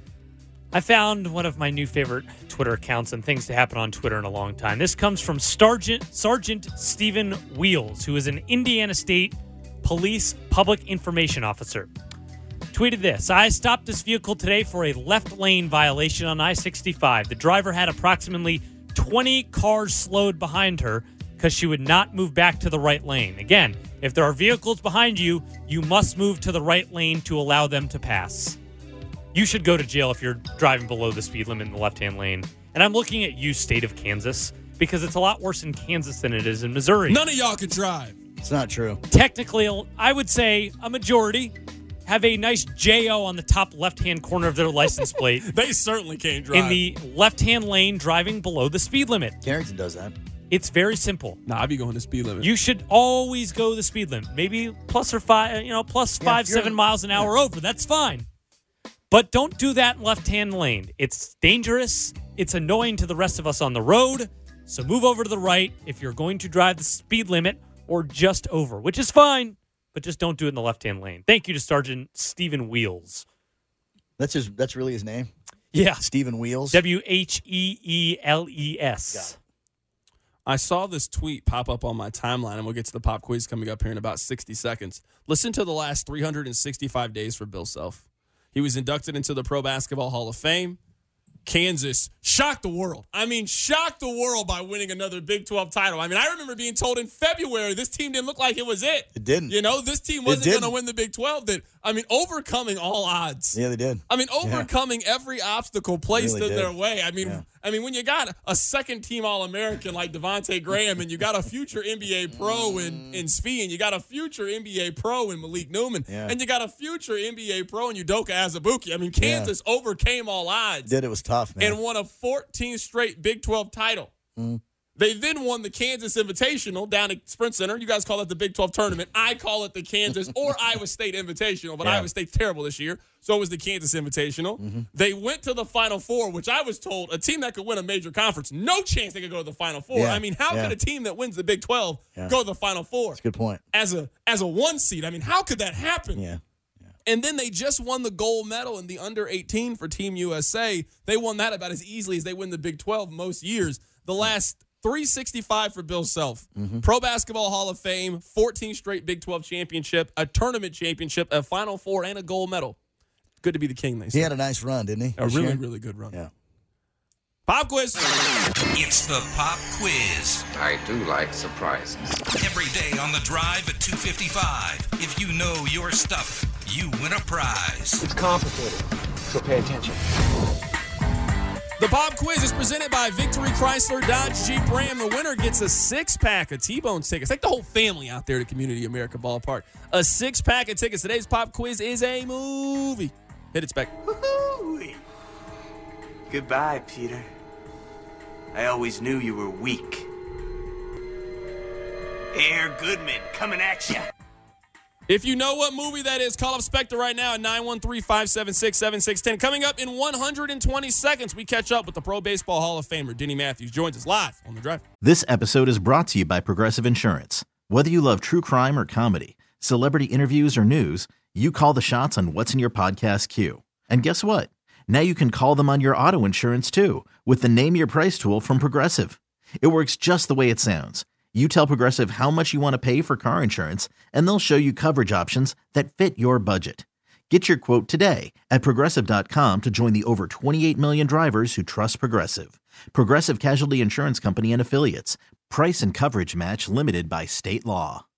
I found one of my new favorite Twitter accounts and things to happen on Twitter in a long time. This comes from Sergeant, Sergeant Stephen Wheels, who is an Indiana State Police Public Information Officer. Tweeted this: I stopped this vehicle today for a left lane violation on I sixty-five. The driver had approximately twenty cars slowed behind her because she would not move back to the right lane. Again, if there are vehicles behind you, you must move to the right lane to allow them to pass. You should go to jail if you're driving below the speed limit in the left-hand lane. And I'm looking at you, state of Kansas, because it's a lot worse in Kansas than it is in Missouri. None of y'all can drive. It's not true. Technically, I would say a majority have a nice J O on the top left-hand corner of their license plate. They certainly can't drive. In the left-hand lane, driving below the speed limit. Carrington does that. It's very simple. Nah, I'd be going the speed limit. You should always go the speed limit. Maybe plus or five, you know, plus Yeah, five, if you're- seven miles an hour over. That's fine. But don't do that in left-hand lane. It's dangerous. It's annoying to the rest of us on the road. So move over to the right if you're going to drive the speed limit or just over, which is fine, but just don't do it in the left-hand lane. Thank you to Sergeant Stephen Wheels. That's his. That's really his name? Yeah. Stephen Wheels? W H E E L E S. I saw this tweet pop up on my timeline, and we'll get to the pop quiz coming up here in about sixty seconds. Listen to the last three hundred sixty-five days for Bill Self. He was inducted into the Pro Basketball Hall of Fame. Kansas shocked the world. I mean, shocked the world by winning another Big twelve title. I mean, I remember being told in February this team didn't look like it was it. It didn't. You know, this team It wasn't going didn't. to win the Big twelve. That I mean, overcoming all odds. Yeah, they did. I mean, overcoming every obstacle placed Really in did. their way. I mean, Yeah. I mean, when you got a second-team All-American like Devontae Graham, and you got a future N B A pro in in Svi, and you got a future N B A pro in Malik Newman, Yeah. and you got a future N B A pro in Udoka Azubuike. I mean, Kansas overcame all odds Did it was tough, man. and won a fourteenth straight Big twelve title. Mm. They then won the Kansas Invitational down at Sprint Center. You guys call it the Big twelve Tournament. I call it the Kansas or Iowa State Invitational, but yeah. Iowa State's terrible this year, so it was the Kansas Invitational. Mm-hmm. They went to the Final Four, which I was told a team that could win a major conference, no chance they could go to the Final Four. Yeah. I mean, how yeah. could a team that wins the Big twelve yeah. go to the Final Four? That's a good point. As a as a one seed, I mean, how could that happen? Yeah. And then they just won the gold medal in the under eighteen for Team U S A. They won that about as easily as they win the Big twelve most years. The last three sixty-five for Bill Self. Mm-hmm. Pro Basketball Hall of Fame, fourteen straight Big twelve championship, a tournament championship, a Final Four, and a gold medal. Good to be the king, they say. He had a nice run, didn't he? A really, really good run. Yeah. Pop quiz. It's the Pop Quiz. I do like surprises. Every day on the drive at two fifty-five. If you know your stuff, you win a prize. It's complicated, so pay attention. The Pop Quiz is presented by Victory Chrysler Dodge Jeep Ram. The winner gets a six-pack of T-Bone tickets. Take the whole family out there to Community America Ballpark. A six-pack of tickets. Today's Pop Quiz is a movie. Hit it, Spec. Woo-hoo-wee. Goodbye, Peter. I always knew you were weak. Air Goodman coming at ya. If you know what movie that is, call up Spectre right now at nine one three, five seven six, seven six one zero. Coming up in one hundred twenty seconds, we catch up with the Pro Baseball Hall of Famer, Denny Matthews. Joins us live on The Drive. This episode is brought to you by Progressive Insurance. Whether you love true crime or comedy, celebrity interviews or news, you call the shots on what's in your podcast queue. And guess what? Now you can call them on your auto insurance too with the Name Your Price tool from Progressive. It works just the way it sounds. You tell Progressive how much you want to pay for car insurance, and they'll show you coverage options that fit your budget. Get your quote today at Progressive dot com to join the over twenty-eight million drivers who trust Progressive. Progressive Casualty Insurance Company and Affiliates. Price and coverage match limited by state law.